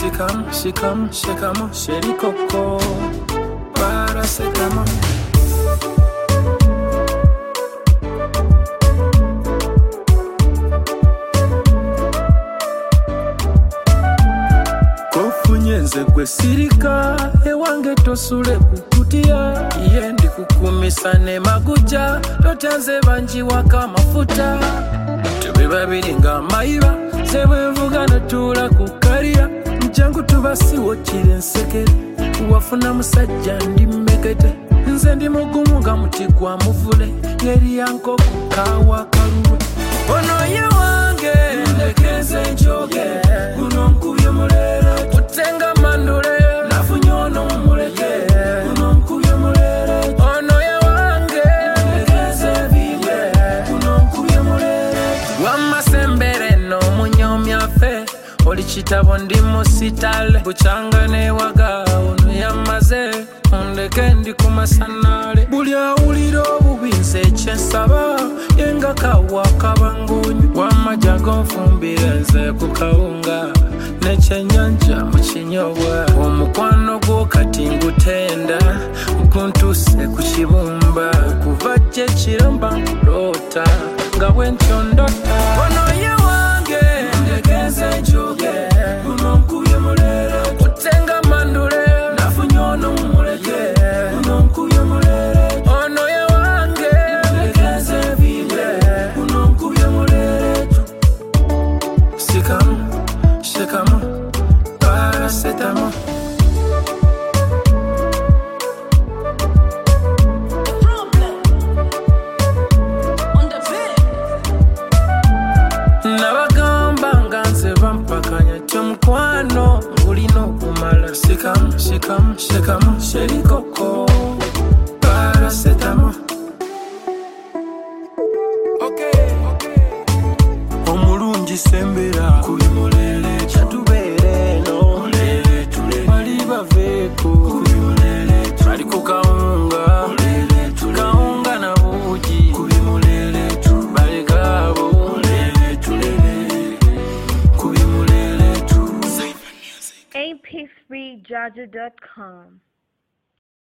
Shikamo, Sherry Coco, paracetamol. Kofunyenze gwe sirika, ewange tosule kukutia. Iye ndi kukumisa ne maguja, totanze banji waka mafuta. Tube babiri nga mayiba, sebwe mvuga natula kukaria. Mjangu tubasi wochire nsekere, wafuna musajja ndi mmekete. Nze ndi mugumu nga muti gwa muvule, ngeri yanko kukawa kaluwe. Ono ye wange, ndekeze njoge, guno nkubye mulere. Utenga mandule, nafunyono muleke, guno nkubye mulere. Ono ye wange, ndekeze vive, guno nkubye mulere. Wamasembere no munyomya fe, oli kitabo ndi musitale. Buchanga ne waga, ono yamaze, ondeke ndi kumasanale. Buli awulira obubinze ekyensaba, yenga kawa kabangonyi. Wamaja gonfumbire nze ku kawunga, n'ekyenyanja mu kinyobwa. Omukwano gwo kati ngutenda, guntuse ku kibumba. Okuva gye kiramba nkulota, nga bwentyo ndota. Ono ye wange, ndekeze njoge, guno nkubye mulere. Utenga mandule, nafunyono muleke, guno nkubye mulere. Ono ye wange, ndekeze vive, guno nkubye mulere. Shikamo, paracetamol. Nabagamba nga nze bampakanya ky'omukwano ngulina okumala. Shikamo, Sherry Coco, paracetamol. Omulungi sembera kubi mulele, kyatubeere no mulele tule. Bali baveeko kubi mulele tule. Bali ku kawunga mulele tule. Kawunga na buugi kubi mulele tule. Bali gabo mulele tule. Kubi mulele tule. AP3Jaja.com